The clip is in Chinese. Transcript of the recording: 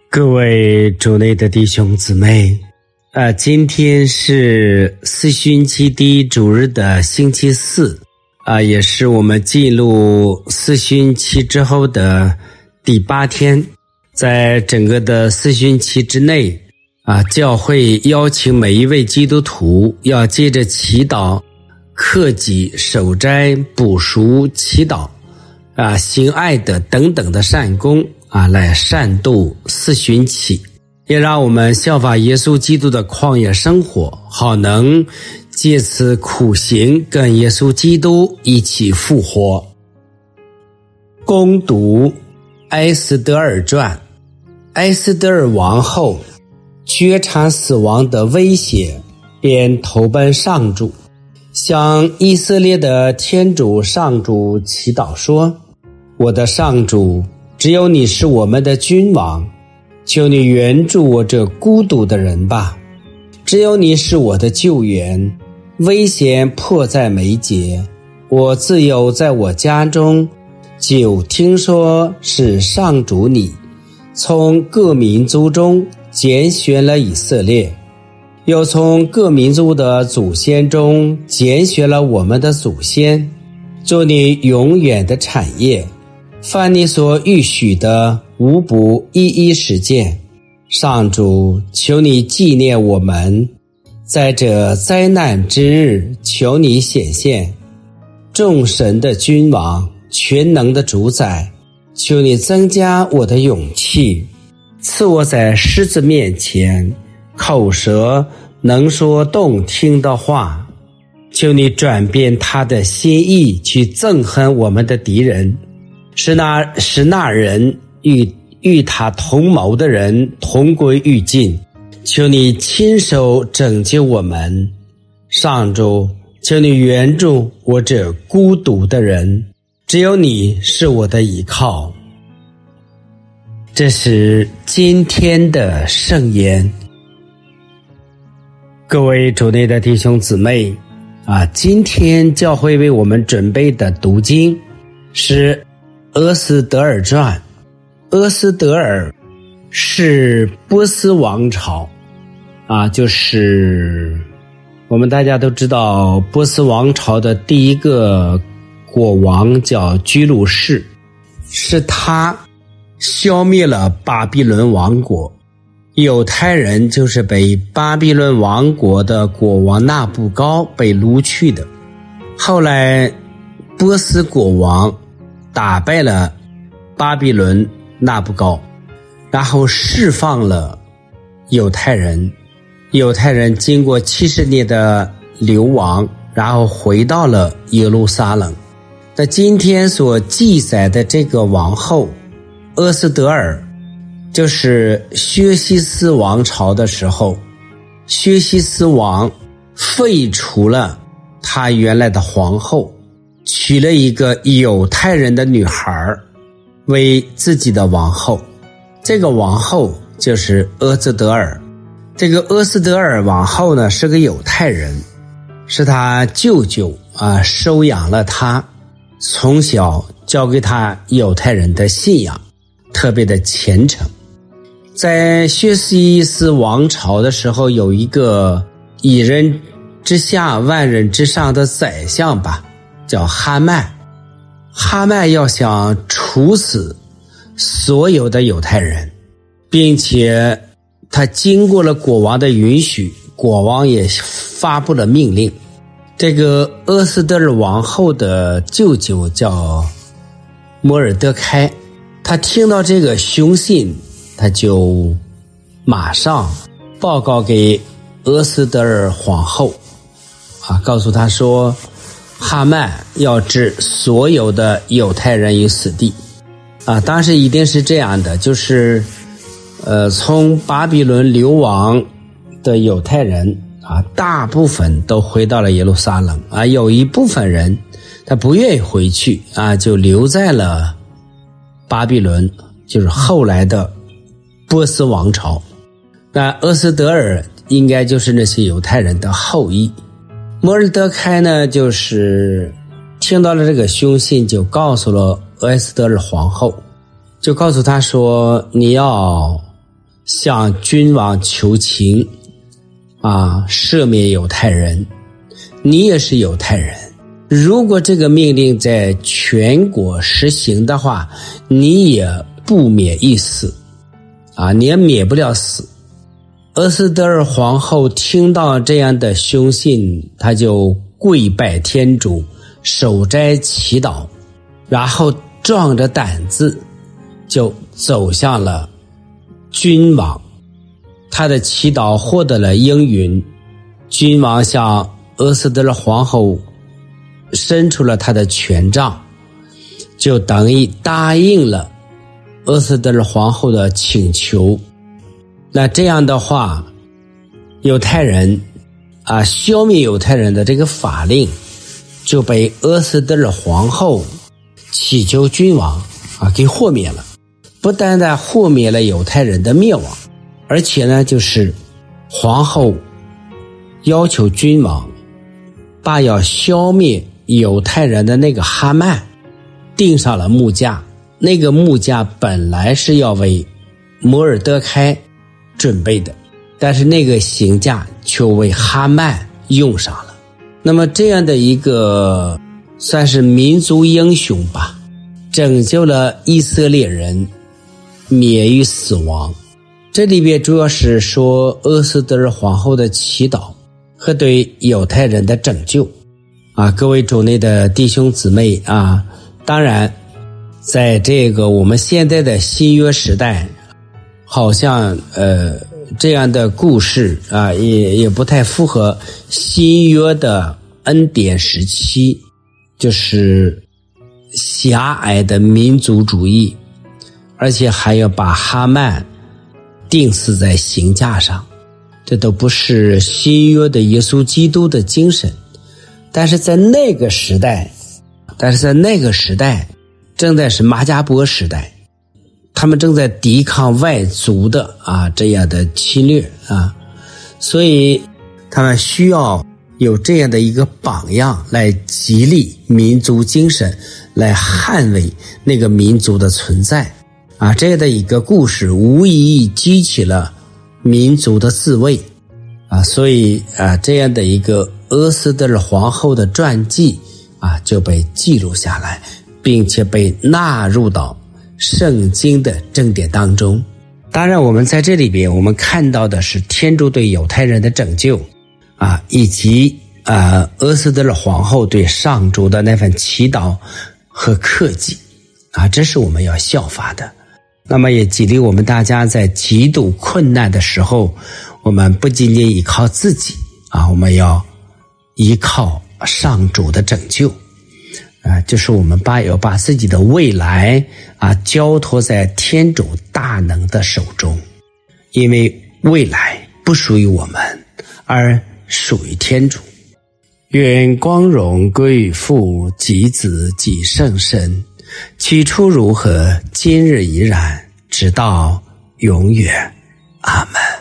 各位主内的弟兄姊妹，今天是四旬期第一主日的星期四，也是我们进入四旬期之后的第8天。在整个的四旬期之内，教会邀请每一位基督徒要借着祈祷、克己、守斋、补赎、祈祷，行爱的等等的善功，来善度四旬期，也让我们效法耶稣基督的旷野生活，好能借此苦行跟耶稣基督一起复活。攻读埃斯德尔传。埃斯德尔王后觉察死亡的威胁，便投奔上主，向以色列的天主上主祈祷说：我的上主，只有你是我们的君王，求你援助我这孤独的人吧。只有你是我的救援，危险迫在眉睫，我自幼在我家中就听说是上主你从各民族中拣选了以色列，又从各民族的祖先中拣选了我们的祖先，做你永远的产业。凡你所预许的，无不一一实践。上主，求你纪念我们，在这灾难之日，求你显现。众神的君王，全能的主宰，求你增加我的勇气，赐我在狮子面前口舌能说动听的话。求你转变他的心意，去憎恨我们的敌人，使那人与他同谋的人同归于尽。求你亲手拯救我们，上主，求你援助我这孤独的人，只有你是我的依靠。这是今天的圣言。各位主内的弟兄姊妹，今天教会为我们准备的读经是俄斯德尔传。俄斯德尔是波斯王朝，就是我们大家都知道，波斯王朝的第一个国王叫居鲁士，是他消灭了巴比伦王国。犹太人就是被巴比伦王国的国王纳布高被掳去的。后来波斯国王打败了巴比伦纳布高，然后释放了犹太人。犹太人经过70年的流亡，然后回到了耶路撒冷。那今天所记载的这个王后俄斯德尔，就是薛西斯王朝的时候，薛西斯王废除了他原来的皇后，娶了一个犹太人的女孩为自己的王后。这个王后就是俄斯德尔。这个俄斯德尔王后呢，是个犹太人，是他舅舅收养了他，从小教给他犹太人的信仰，特别的虔诚。在薛西斯王朝的时候，有一个一人之下万人之上的宰相吧，叫哈曼。哈曼要想处死所有的犹太人，并且他经过了国王的允许，国王也发布了命令。这个俄斯德尔王后的舅舅叫摩尔德开，他听到这个凶信，他就马上报告给俄斯德尔皇后，告诉他说哈曼要置所有的犹太人于死地。当时一定是这样的，就是从巴比伦流亡的犹太人大部分都回到了耶路撒冷，有一部分人他不愿意回去，就留在了巴比伦，就是后来的波斯王朝。那俄斯德尔应该就是那些犹太人的后裔。摩尔德开呢，就是听到了这个凶信，就告诉了俄斯德尔皇后，就告诉他说，你要向君王求情赦免犹太人，你也是犹太人，如果这个命令在全国实行的话，你也不免一死你也免不了死。俄斯德尔皇后听到这样的凶信，她就跪拜天主，守斋祈祷，然后壮着胆子就走向了君王。她的祈祷获得了应允，君王向俄斯德尔皇后伸出了他的权杖，就等于答应了俄斯德尔皇后的请求。那这样的话，犹太人消灭犹太人的这个法令就被俄斯德尔皇后祈求君王给豁免了。不单单豁免了犹太人的灭亡，而且呢，就是皇后要求君王把要消灭犹太人的那个哈曼钉上了木架。那个木架本来是要为摩尔德开准备的，但是那个刑架却为哈曼用上了。那么这样的一个算是民族英雄吧，拯救了以色列人免于死亡。这里边主要是说俄斯德尔皇后的祈祷和对犹太人的拯救各位主内的弟兄姊妹当然在这个我们现在的新约时代，好像这样的故事也不太符合新约的恩典时期，就是狭隘的民族主义，而且还要把哈曼钉死在刑架上，这都不是新约的耶稣基督的精神。但是在那个时代正在是马加波时代，他们正在抵抗外族的这样的侵略所以他们需要有这样的一个榜样来激励民族精神，来捍卫那个民族的存在这样的一个故事无疑激起了民族的自卫所以这样的一个俄斯德尔皇后的传记就被记录下来，并且被纳入到圣经的正典当中。当然我们在这里边我们看到的是天主对犹太人的拯救以及俄斯德尔皇后对上主的那份祈祷和克己这是我们要效法的。那么也激励我们大家在极度困难的时候，我们不仅仅依靠自己我们要依靠上主的拯救就是我们要把自己的未来交托在天主大能的手中，因为未来不属于我们，而属于天主。愿光荣归于父及子及圣神，起初如何，今日已然，直到永远。阿们。